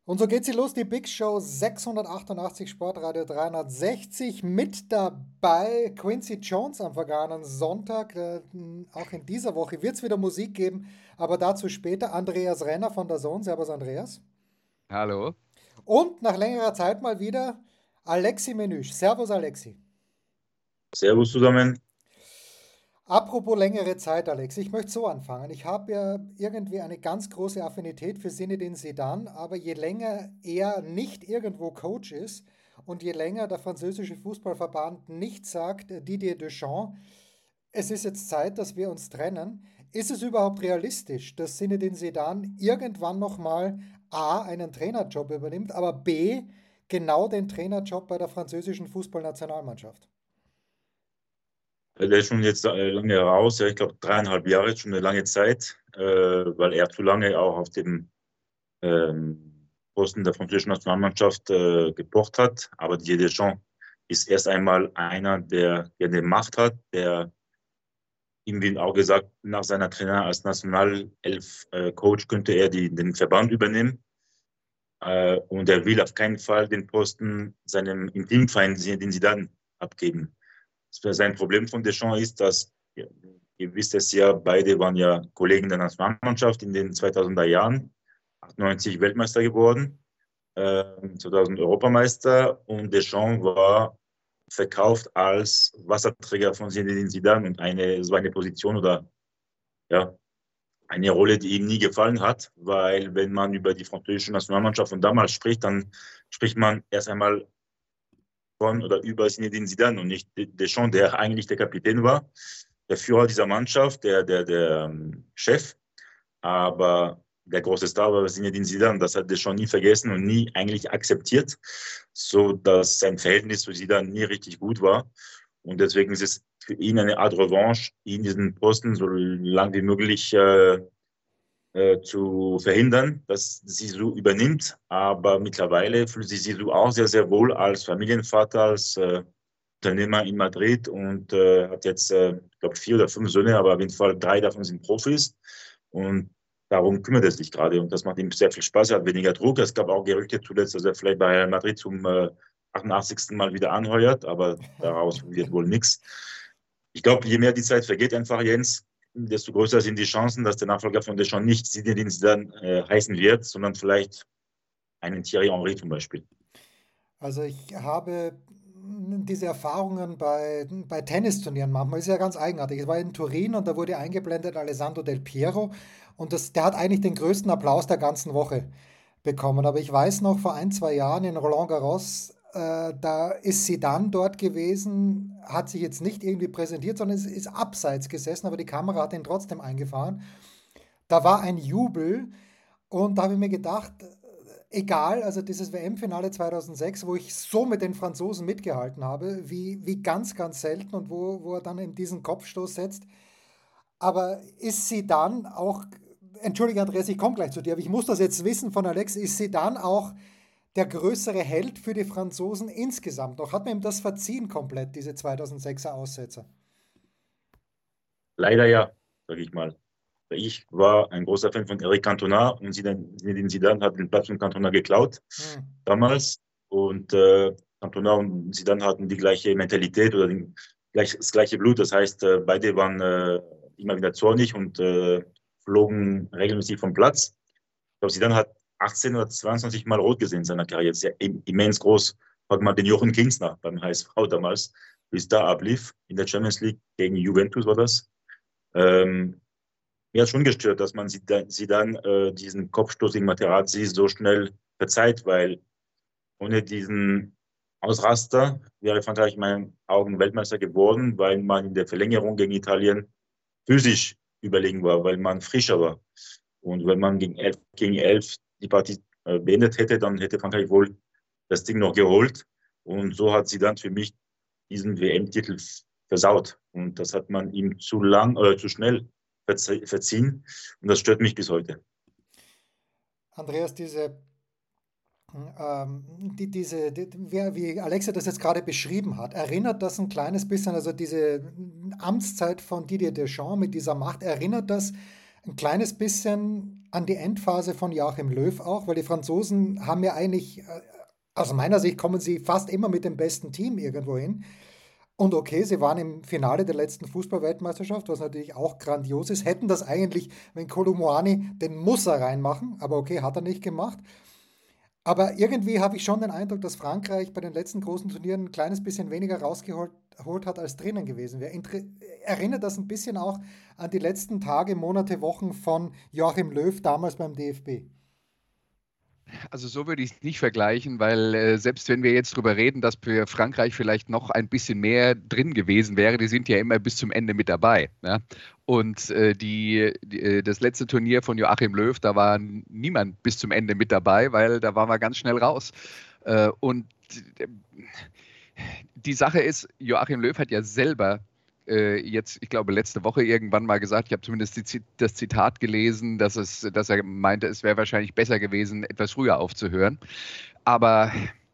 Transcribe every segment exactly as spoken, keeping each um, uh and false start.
Und so geht sie los, die Big Show sechshundertachtundachtzig, Sportradio dreihundertsechzig. Mit dabei Quincy Jones am vergangenen Sonntag. Äh, auch in dieser Woche wird es wieder Musik geben, aber dazu später. Andreas Renner von der Zone. Servus, Andreas. Hallo. Und nach längerer Zeit mal wieder Alexi Menüsch. Servus, Alexi. Servus zusammen. Apropos längere Zeit, Alex, ich möchte so anfangen. Ich habe ja irgendwie eine ganz große Affinität für Zinedine Zidane, aber je länger er nicht irgendwo Coach ist und je länger der französische Fußballverband nicht sagt, äh, Didier Deschamps, es ist jetzt Zeit, dass wir uns trennen, ist es überhaupt realistisch, dass Zinedine Zidane irgendwann nochmal A, einen Trainerjob übernimmt, aber B, genau den Trainerjob bei der französischen Fußballnationalmannschaft? Der ist schon jetzt äh, lange raus, ja, ich glaube dreieinhalb Jahre, ist schon eine lange Zeit, äh, weil er zu lange auch auf dem ähm, Posten der französischen Nationalmannschaft äh, gepocht hat. Aber Didier Deschamps ist erst einmal einer, der, der eine Macht hat, der ihm wie auch gesagt, nach seiner Trainer als Nationalelf-Coach könnte er die, den Verband übernehmen. Äh, und er will auf keinen Fall den Posten seinem Intimfeind, den sie dann abgeben. Sein Problem von Deschamps ist, dass, ja, ihr wisst es ja, beide waren ja Kollegen der Nationalmannschaft in den zweitausender Jahren, achtundneunzig Weltmeister geworden, äh, zweitausend Europameister, und Deschamps war verkauft als Wasserträger von Zinedine Zidane und eine, so eine Position oder ja, eine Rolle, die ihm nie gefallen hat, weil wenn man über die französische Nationalmannschaft von damals spricht, dann spricht man erst einmal von oder über Zinedine Zidane und nicht Deschamps, der eigentlich der Kapitän war, der Führer dieser Mannschaft, der, der, der ähm, Chef. Aber der große Star war Zinedine Zidane. Das hat Deschamps nie vergessen und nie eigentlich akzeptiert, so dass sein Verhältnis zu Zidane nie richtig gut war. Und deswegen ist es für ihn eine Art Revanche, ihn diesen Posten so lang wie möglich äh, äh, zu verhindern, dass Zizou übernimmt. Aber mittlerweile fühlt sich Zizou auch sehr, sehr wohl als Familienvater, als äh, Unternehmer in Madrid und äh, hat jetzt, äh, ich glaube, vier oder fünf Söhne, aber auf jeden Fall drei davon sind Profis. Und darum kümmert er sich gerade. Und das macht ihm sehr viel Spaß. Er hat weniger Druck. Es gab auch Gerüchte zuletzt, dass er vielleicht bei Real Madrid zum äh, achtundachtzigsten Mal wieder anheuert, aber daraus wird wohl nichts. Ich glaube, je mehr die Zeit vergeht, einfach Jens, desto größer sind die Chancen, dass der Nachfolger von Deschamps nicht Zinedine Zidane äh, heißen wird, sondern vielleicht einen Thierry Henry zum Beispiel. Also ich habe diese Erfahrungen bei, bei Tennisturnieren manchmal, ist ja ganz eigenartig. Ich war in Turin und da wurde eingeblendet Alessandro Del Piero und das, der hat eigentlich den größten Applaus der ganzen Woche bekommen. Aber ich weiß noch, vor ein, zwei Jahren in Roland Garros, äh, da ist sie dann dort gewesen, hat sich jetzt nicht irgendwie präsentiert, sondern ist, ist abseits gesessen, aber die Kamera hat ihn trotzdem eingefahren. Da war ein Jubel und da habe ich mir gedacht, egal, also dieses W M-Finale zweitausendsechs, wo ich so mit den Franzosen mitgehalten habe, wie, wie ganz, ganz selten und wo, wo er dann eben diesen Kopfstoß setzt. Aber ist sie dann auch, entschuldige Andreas, ich komme gleich zu dir, aber ich muss das jetzt wissen von Alex, ist sie dann auch der größere Held für die Franzosen insgesamt noch? Hat man ihm das verziehen komplett, diese zweitausendsechser Aussetzer? Leider ja, sage ich mal. Ich war ein großer Fan von Eric Cantona und Zinedine Zidane hat den Platz von Cantona geklaut Hm. damals. Und äh, Cantona und Zidane hatten die gleiche Mentalität oder den, gleich, das gleiche Blut. Das heißt, äh, beide waren äh, immer wieder zornig und äh, flogen regelmäßig vom Platz. Ich glaube, Zidane hat achtzehn oder zweiundzwanzig Mal rot gesehen in seiner Karriere. Das ist ja immens groß. Frag mal den Jochen Kingsner beim H S V damals, wie es da ablief. In der Champions League gegen Juventus war das. Ähm, Mir hat schon gestört, dass man sie, dann- sie dann äh, diesen Kopfstoß gegen Materazzi so schnell verzeiht, weil ohne diesen Ausraster wäre Frankreich in meinen Augen Weltmeister geworden, weil man in der Verlängerung gegen Italien physisch überlegen war, weil man frischer war. Und wenn man gegen elf gegen elf die Partie äh, beendet hätte, dann hätte Frankreich wohl das Ding noch geholt. Und so hat sie dann für mich diesen W M-Titel versaut. Und das hat man ihm zu lang oder zu schnell verzie verziehen. Und das stört mich bis heute. Andreas, diese Ähm, die, diese, die, wer, wie Alexa das jetzt gerade beschrieben hat, erinnert das ein kleines bisschen, also diese Amtszeit von Didier Deschamps mit dieser Macht, erinnert das ein kleines bisschen an die Endphase von Joachim Löw auch, weil die Franzosen haben ja eigentlich, äh, aus meiner Sicht kommen sie fast immer mit dem besten Team irgendwo hin. Und okay, sie waren im Finale der letzten Fußball-Weltmeisterschaft, was natürlich auch grandios ist. Hätten das eigentlich, wenn Kolo Muani den muss er reinmachen, aber okay, hat er nicht gemacht. Aber irgendwie habe ich schon den Eindruck, dass Frankreich bei den letzten großen Turnieren ein kleines bisschen weniger rausgeholt geholt hat, als drinnen gewesen wäre. Inter erinnert das ein bisschen auch an die letzten Tage, Monate, Wochen von Joachim Löw damals beim D F B? Also so würde ich es nicht vergleichen, weil äh, selbst wenn wir jetzt darüber reden, dass für Frankreich vielleicht noch ein bisschen mehr drin gewesen wäre, die sind ja immer bis zum Ende mit dabei. Ja? Und äh, die, die, äh, das letzte Turnier von Joachim Löw, da war niemand bis zum Ende mit dabei, weil da waren wir ganz schnell raus. Äh, und äh, die Sache ist, Joachim Löw hat ja selber äh, jetzt, ich glaube, letzte Woche irgendwann mal gesagt, ich habe zumindest die, das Zitat gelesen, dass, es, dass er meinte, es wäre wahrscheinlich besser gewesen, etwas früher aufzuhören. Aber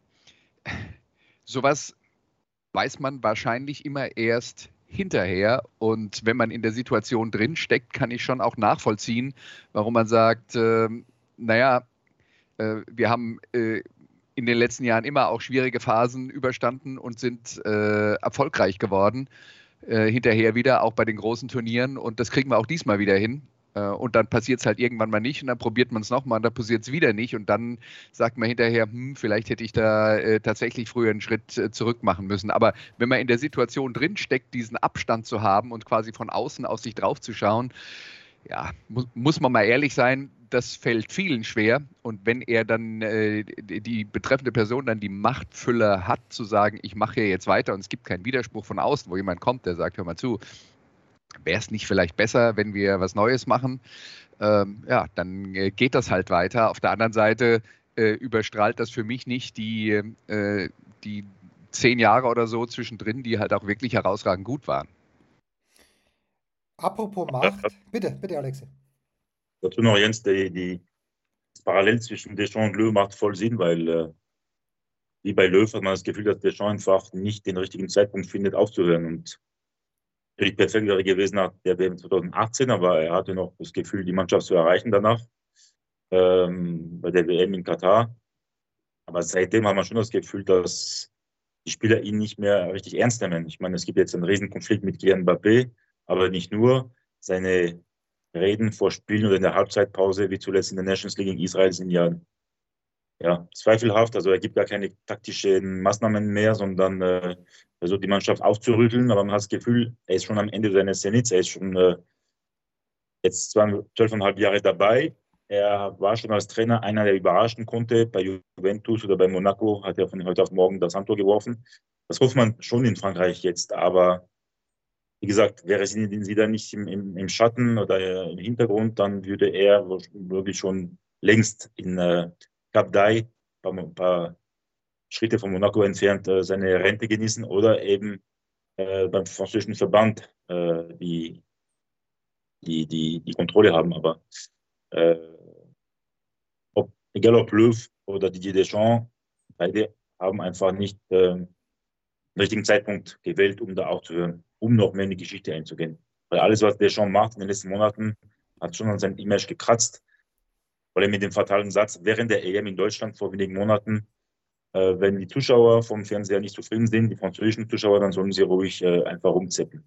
sowas weiß man wahrscheinlich immer erst hinterher. Und wenn man in der Situation drin steckt, kann ich schon auch nachvollziehen, warum man sagt, äh, naja, äh, wir haben äh, in den letzten Jahren immer auch schwierige Phasen überstanden und sind äh, erfolgreich geworden. Äh, hinterher wieder, auch bei den großen Turnieren. Und das kriegen wir auch diesmal wieder hin. Äh, und dann passiert es halt irgendwann mal nicht und dann probiert man es nochmal und dann passiert es wieder nicht. Und dann sagt man hinterher, hm, vielleicht hätte ich da äh, tatsächlich früher einen Schritt äh, zurück machen müssen. Aber wenn man in der Situation drin steckt, diesen Abstand zu haben und quasi von außen aus sich drauf zu schauen, ja, mu muss man mal ehrlich sein, das fällt vielen schwer. Und wenn er dann, äh, die betreffende Person dann die Machtfülle hat, zu sagen, ich mache hier jetzt weiter und es gibt keinen Widerspruch von außen, wo jemand kommt, der sagt, hör mal zu, wäre es nicht vielleicht besser, wenn wir was Neues machen? Ähm, ja, dann äh, geht das halt weiter. Auf der anderen Seite äh, überstrahlt das für mich nicht die, äh, die zehn Jahre oder so zwischendrin, die halt auch wirklich herausragend gut waren. Apropos Macht, bitte, bitte, Alexi. Dazu noch, Jens, die, die das Parallel zwischen Deschamps und Löw macht voll Sinn, weil äh, wie bei Löw hat man das Gefühl, dass Deschamps einfach nicht den richtigen Zeitpunkt findet, aufzuhören. Und natürlich perfekt wäre gewesen nach der W M zwanzig achtzehn, aber er hatte noch das Gefühl, die Mannschaft zu erreichen danach, ähm, bei der W M in Katar. Aber seitdem hat man schon das Gefühl, dass die Spieler ihn nicht mehr richtig ernst nehmen. Ich meine, es gibt jetzt einen Riesenkonflikt mit Kylian Mbappé, aber nicht nur. Seine Reden vor Spielen oder in der Halbzeitpause, wie zuletzt in der Nations League in Israel, sind ja, ja zweifelhaft. Also er gibt gar keine taktischen Maßnahmen mehr, sondern äh, versucht die Mannschaft aufzurütteln. Aber man hat das Gefühl, er ist schon am Ende seines Zenits. Er ist schon äh, jetzt zwölfeinhalb Jahre dabei. Er war schon als Trainer einer, der überraschen konnte. Bei Juventus oder bei Monaco hat er von heute auf morgen das Handtuch geworfen. Das hofft man schon in Frankreich jetzt. Aber wie gesagt, wäre sie da nicht im, im, im Schatten oder im Hintergrund, dann würde er wirklich schon längst in äh, Cap d'Aille, ein paar Schritte von Monaco entfernt, äh, seine Rente genießen oder eben äh, beim französischen Verband äh, die, die, die, die Kontrolle haben. Aber äh, ob, egal ob Löw oder Didier Deschamps, beide haben einfach nicht äh, den richtigen Zeitpunkt gewählt, um da aufzuhören, um noch mehr in die Geschichte einzugehen. Weil alles, was Deschamps macht in den letzten Monaten, hat schon an seinem Image gekratzt. Vor allem mit dem fatalen Satz während der E M in Deutschland vor wenigen Monaten, äh, wenn die Zuschauer vom Fernseher nicht zufrieden sind, die französischen Zuschauer, dann sollen sie ruhig äh, einfach rumzeppen.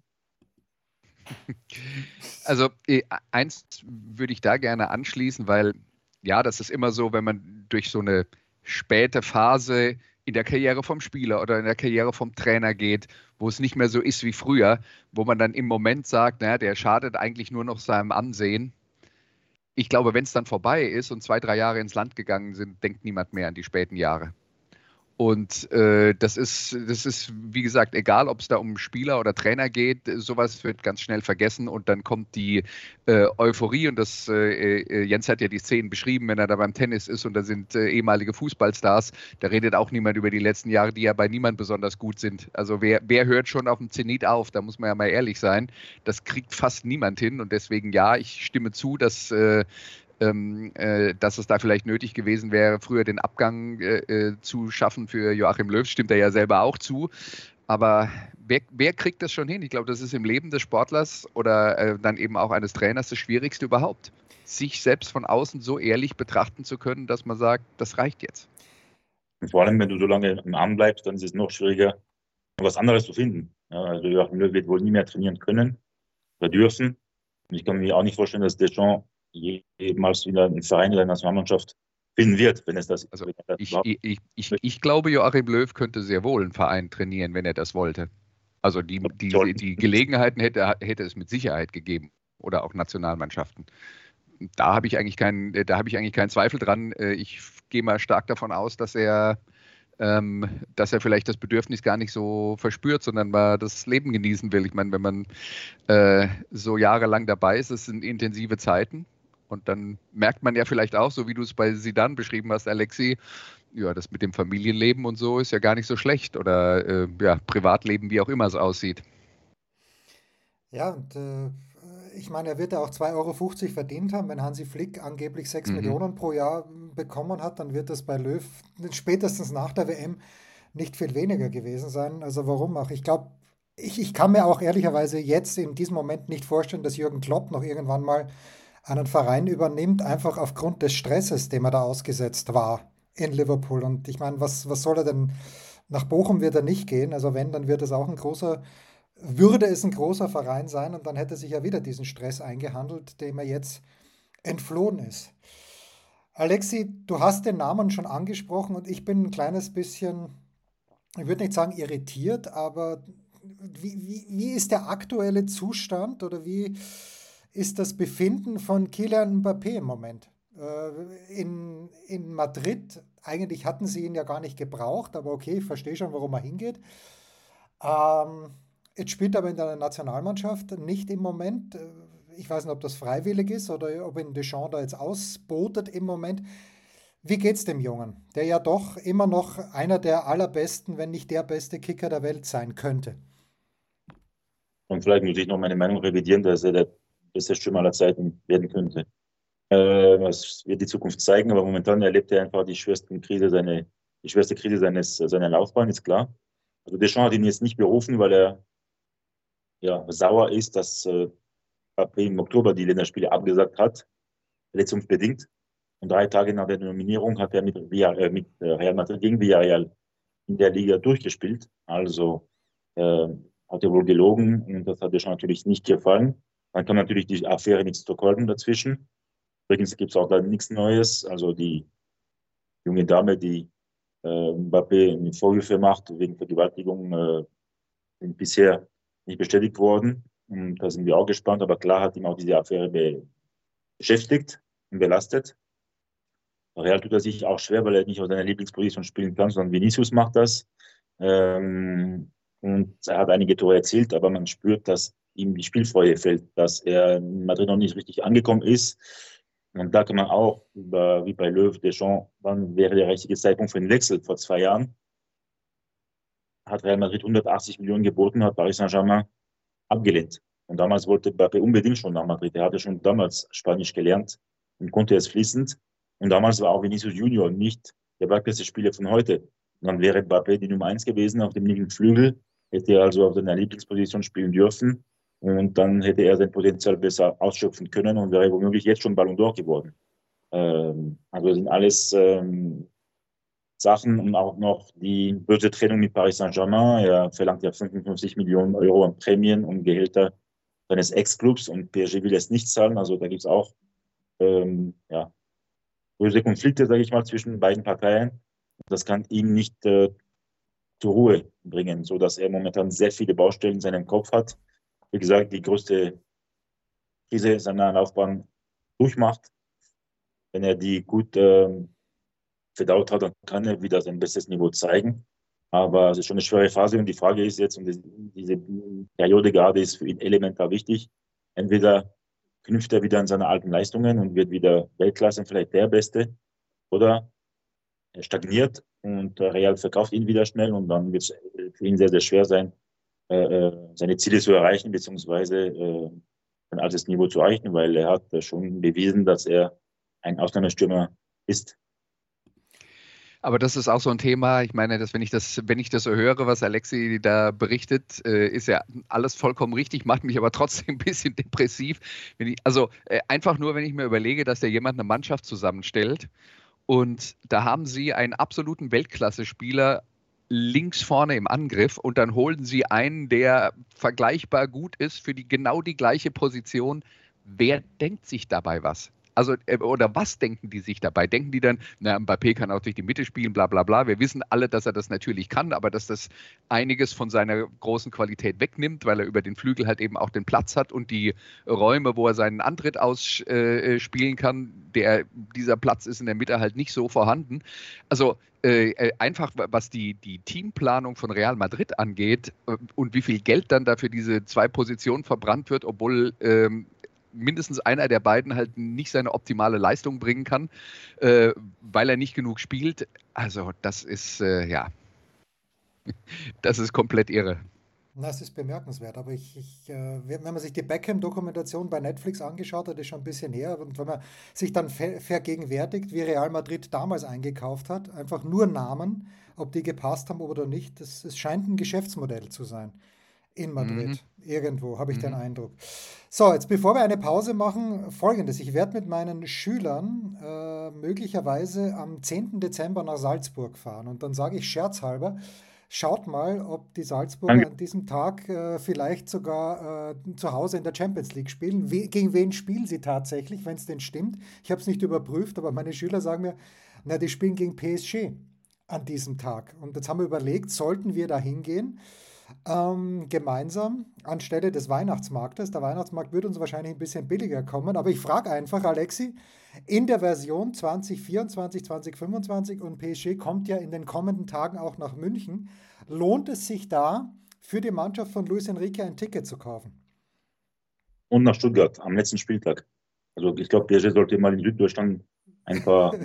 Also eins würde ich da gerne anschließen, weil ja, das ist immer so, wenn man durch so eine späte Phase in der Karriere vom Spieler oder in der Karriere vom Trainer geht, wo es nicht mehr so ist wie früher, wo man dann im Moment sagt, naja, der schadet eigentlich nur noch seinem Ansehen. Ich glaube, wenn es dann vorbei ist und zwei, drei Jahre ins Land gegangen sind, denkt niemand mehr an die späten Jahre. Und äh, das ist, das ist, wie gesagt, egal, ob es da um Spieler oder Trainer geht, sowas wird ganz schnell vergessen und dann kommt die äh, Euphorie und das, äh, äh, Jens hat ja die Szenen beschrieben, wenn er da beim Tennis ist und da sind äh, ehemalige Fußballstars, da redet auch niemand über die letzten Jahre, die ja bei niemand besonders gut sind. Also wer, wer hört schon auf dem Zenit auf, da muss man ja mal ehrlich sein, das kriegt fast niemand hin und deswegen ja, ich stimme zu, dass äh, Ähm, äh, dass es da vielleicht nötig gewesen wäre, früher den Abgang äh, zu schaffen für Joachim Löw, stimmt er ja selber auch zu. Aber wer, wer kriegt das schon hin? Ich glaube, das ist im Leben des Sportlers oder äh, dann eben auch eines Trainers das Schwierigste überhaupt, sich selbst von außen so ehrlich betrachten zu können, dass man sagt, das reicht jetzt. Und vor allem, wenn du so lange im Arm bleibst, dann ist es noch schwieriger, was anderes zu finden. Ja, also Joachim Löw wird wohl nie mehr trainieren können oder dürfen. Und ich kann mir auch nicht vorstellen, dass Deschamps jemals wieder einen Verein oder eine Nationalmannschaft finden wird, wenn es das Also wenn das ich, überhaupt ich, ich, ich glaube, Joachim Löw könnte sehr wohl einen Verein trainieren, wenn er das wollte. Also die, die, sollten. die Gelegenheiten hätte, hätte es mit Sicherheit gegeben. Oder auch Nationalmannschaften. Da habe ich eigentlich keinen, da habe ich eigentlich keinen Zweifel dran. Ich gehe mal stark davon aus, dass er, ähm, dass er vielleicht das Bedürfnis gar nicht so verspürt, sondern mal das Leben genießen will. Ich meine, wenn man äh, so jahrelang dabei ist, das sind intensive Zeiten. Und dann merkt man ja vielleicht auch, so wie du es bei Zidane beschrieben hast, Alexi, ja, das mit dem Familienleben und so ist ja gar nicht so schlecht. Oder äh, ja, Privatleben, wie auch immer es aussieht. Ja, und äh, ich meine, er wird ja auch zwei Euro fünfzig verdient haben. Wenn Hansi Flick angeblich sechs Mhm. Millionen pro Jahr bekommen hat, dann wird das bei Löw spätestens nach der W M nicht viel weniger gewesen sein. Also warum auch? Ich glaube, ich, ich kann mir auch ehrlicherweise jetzt in diesem Moment nicht vorstellen, dass Jürgen Klopp noch irgendwann mal einen Verein übernimmt, einfach aufgrund des Stresses, dem er da ausgesetzt war in Liverpool. Und ich meine, was, was soll er denn? Nach Bochum wird er nicht gehen. Also wenn, dann wird es auch ein großer, würde es ein großer Verein sein und dann hätte sich ja wieder diesen Stress eingehandelt, dem er jetzt entflohen ist. Alexi, du hast den Namen schon angesprochen und ich bin ein kleines bisschen, ich würde nicht sagen irritiert, aber wie, wie, wie ist der aktuelle Zustand oder wie ist das Befinden von Kylian Mbappé im Moment? Äh, in, in Madrid, eigentlich hatten sie ihn ja gar nicht gebraucht, aber okay, ich verstehe schon, warum er hingeht. Ähm, Jetzt spielt er aber in der Nationalmannschaft nicht im Moment. Äh, Ich weiß nicht, ob das freiwillig ist oder ob ihn Deschamps da jetzt ausbotet im Moment. Wie geht's dem Jungen, der ja doch immer noch einer der allerbesten, wenn nicht der beste Kicker der Welt sein könnte? Und vielleicht muss ich noch meine Meinung revidieren, dass er der beste Stürmer aller Zeiten werden könnte. Äh, das wird die Zukunft zeigen, aber momentan erlebt er einfach die schwerste Krise, seine, die schwerste Krise seines, seiner Laufbahn, ist klar. Also Deschamps hat ihn jetzt nicht berufen, weil er ja, sauer ist, dass äh, Mbappé im Oktober die Länderspiele abgesagt hat, verletzungsbedingt. Und drei Tage nach der Nominierung hat er mit, Villar- äh, mit äh, Real Madrid gegen Villarreal in der Liga durchgespielt. Also äh, hat er wohl gelogen und das hat er schon natürlich nicht gefallen. Dann kam natürlich die Affäre mit Stockholm dazwischen. Übrigens gibt es auch da nichts Neues. Also die junge Dame, die äh, Mbappé Vorwürfe macht wegen Vergewaltigung, äh, sind bisher nicht bestätigt worden. Und da sind wir auch gespannt. Aber klar hat ihm auch diese Affäre be beschäftigt und belastet. Real tut er sich auch schwer, weil er nicht auf seiner Lieblingsposition spielen kann, sondern Vinicius macht das. Ähm, und er hat einige Tore erzielt, aber man spürt, dass ihm die Spielfreude fehlt, dass er in Madrid noch nicht richtig angekommen ist. Und da kann man auch, über, wie bei Löw, Deschamps, wann wäre der richtige Zeitpunkt für den Wechsel? Vor zwei Jahren hat Real Madrid hundertachtzig Millionen geboten, hat Paris Saint-Germain abgelehnt. Und damals wollte Mbappé unbedingt schon nach Madrid. Er hatte schon damals Spanisch gelernt und konnte es fließend. Und damals war auch Vinicius Junior nicht der beste Spieler von heute. Und dann wäre Mbappé die Nummer eins gewesen auf dem linken Flügel, hätte er also auf seiner Lieblingsposition spielen dürfen. Und dann hätte er sein Potenzial besser ausschöpfen können und wäre womöglich jetzt schon Ballon d'Or geworden. Ähm, also das sind alles ähm, Sachen und auch noch die böse Trennung mit Paris Saint-Germain. Er verlangt ja fünfundfünfzig Millionen Euro an Prämien und Gehälter seines Ex-Clubs und P S G will es nicht zahlen. Also da gibt es auch ähm, ja, böse Konflikte, sage ich mal, zwischen beiden Parteien. Das kann ihn nicht äh, zur Ruhe bringen, sodass er momentan sehr viele Baustellen in seinem Kopf hat. Wie gesagt, die größte Krise seiner Laufbahn durchmacht. Wenn er die gut ähm, verdaut hat, dann kann er wieder sein bestes Niveau zeigen. Aber es ist schon eine schwere Phase und die Frage ist jetzt, und diese Periode gerade ist für ihn elementar wichtig, entweder knüpft er wieder an seine alten Leistungen und wird wieder Weltklasse, vielleicht der Beste, oder er stagniert und Real verkauft ihn wieder schnell und dann wird es für ihn sehr, sehr schwer sein, äh, seine Ziele zu erreichen, beziehungsweise äh, ein altes Niveau zu erreichen, weil er hat schon bewiesen, dass er ein Ausnahmestürmer ist. Aber das ist auch so ein Thema. Ich meine, dass wenn ich das, wenn ich das so höre, was Alexi da berichtet, äh, ist ja alles vollkommen richtig, macht mich aber trotzdem ein bisschen depressiv. Wenn ich, also äh, einfach nur, wenn ich mir überlege, dass da jemand eine Mannschaft zusammenstellt und da haben sie einen absoluten Weltklasse-Spieler links vorne im Angriff und dann holen sie einen, der vergleichbar gut ist für die genau die gleiche Position. Wer denkt sich dabei was? Also, äh, oder was denken die sich dabei? Denken die dann, na, Mbappé kann auch durch die Mitte spielen, bla bla bla. Wir wissen alle, dass er das natürlich kann, aber dass das einiges von seiner großen Qualität wegnimmt, weil er über den Flügel halt eben auch den Platz hat und die Räume, wo er seinen Antritt ausspielen äh, kann, der, dieser Platz ist in der Mitte halt nicht so vorhanden. Also äh, einfach, was die, die Teamplanung von Real Madrid angeht äh, und wie viel Geld dann dafür diese zwei Positionen verbrannt wird, obwohl ähm, mindestens einer der beiden halt nicht seine optimale Leistung bringen kann, äh, weil er nicht genug spielt. Also das ist, äh, ja, das ist komplett irre. Das ist bemerkenswert, aber ich, ich, äh, wenn man sich die Beckham-Dokumentation bei Netflix angeschaut hat, ist schon ein bisschen her, und wenn man sich dann ver vergegenwärtigt, wie Real Madrid damals eingekauft hat, einfach nur Namen, ob die gepasst haben oder nicht, das, es scheint ein Geschäftsmodell zu sein. In Mhm. Madrid, irgendwo, habe ich den Mhm. Eindruck. So, jetzt bevor wir eine Pause machen, folgendes. Ich werde mit meinen Schülern äh, möglicherweise am zehnten Dezember nach Salzburg fahren. Und dann sage ich scherzhalber, schaut mal, ob die Salzburger Danke. an diesem Tag äh, vielleicht sogar äh, zu Hause in der Champions League spielen. We gegen wen spielen sie tatsächlich, wenn es denn stimmt? Ich habe es nicht überprüft, aber meine Schüler sagen mir, na, die spielen gegen P S G an diesem Tag. Und jetzt haben wir überlegt, sollten wir da hingehen? Ähm, gemeinsam anstelle des Weihnachtsmarktes. Der Weihnachtsmarkt wird uns wahrscheinlich ein bisschen billiger kommen, aber ich frage einfach, Alexi, in der Version zwanzig vierundzwanzig, zwanzig fünfundzwanzig, und P S G kommt ja in den kommenden Tagen auch nach München, lohnt es sich da für die Mannschaft von Luis Enrique ein Ticket zu kaufen? Und nach Stuttgart am letzten Spieltag. Also ich glaube, P S G sollte mal in Süddeutschland ein paar,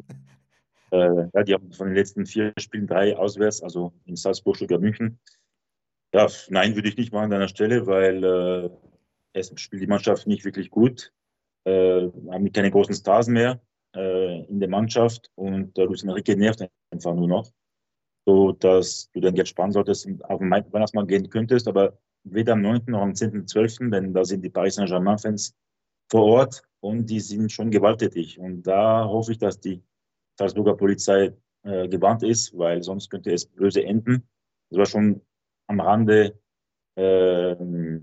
äh, ja, die haben von den letzten vier Spielen drei auswärts, also in Salzburg, Stuttgart, München. Ja, nein, würde ich nicht machen an deiner Stelle, weil äh, es spielt die Mannschaft nicht wirklich gut. Äh, haben keine großen Stars mehr äh, in der Mannschaft, und äh, Luis Enrique nervt einfach nur noch, so dass du dein Geld sparen solltest und auf den Weihnachtsmarkt gehen könntest, aber weder am neunten noch am zehnten zwölften, denn da sind die Paris Saint-Germain-Fans vor Ort und die sind schon gewalttätig. Und da hoffe ich, dass die Salzburger Polizei äh, gewarnt ist, weil sonst könnte es böse enden. Das war schon am Rande äh,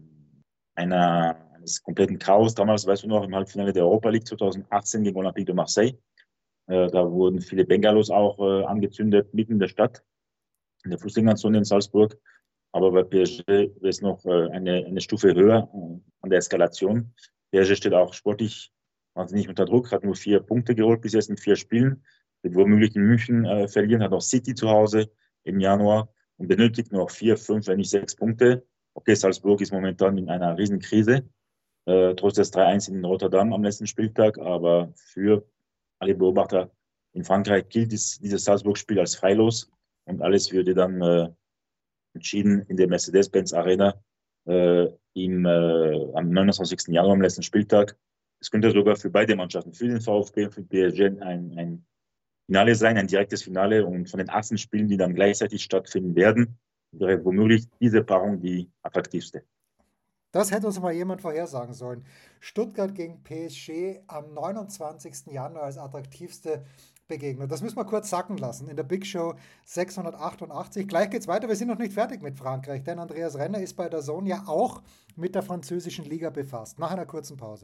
einer, eines kompletten Chaos. Damals, weißt du noch, im Halbfinale der Europa League zwanzig achtzehn gegen Olympique de Marseille. Äh, da wurden viele Bengalos auch äh, angezündet, mitten in der Stadt, in der Fußgängerzone in Salzburg. Aber bei P S G ist es noch äh, eine, eine Stufe höher äh, an der Eskalation. P S G steht auch sportlich wahnsinnig unter Druck, hat nur vier Punkte geholt bis jetzt in vier Spielen, wird womöglich in München äh, verlieren, hat auch City zu Hause im Januar und benötigt noch vier, fünf, wenn nicht sechs Punkte. Okay, Salzburg ist momentan in einer Riesenkrise, äh, trotz des drei eins in Rotterdam am letzten Spieltag, aber für alle Beobachter in Frankreich gilt dies, dieses Salzburg-Spiel als freilos, und alles würde dann äh, entschieden in der Mercedes-Benz Arena äh, im, äh, am neunundzwanzigsten Januar, am letzten Spieltag. Es könnte sogar für beide Mannschaften, für den VfB und für P S G, ein, ein Finale sein, ein direktes Finale. Und von den achtzehn Spielen, die dann gleichzeitig stattfinden werden, wäre womöglich diese Paarung die attraktivste. Das hätte uns mal jemand vorhersagen sollen. Stuttgart gegen P S G am neunundzwanzigsten Januar als attraktivste Begegnung. Das müssen wir kurz sacken lassen. In der Big Show sechshundertachtundachtzig. Gleich geht's weiter. Wir sind noch nicht fertig mit Frankreich, denn Andreas Renner ist bei der D A Z N ja auch mit der französischen Liga befasst. Nach einer kurzen Pause.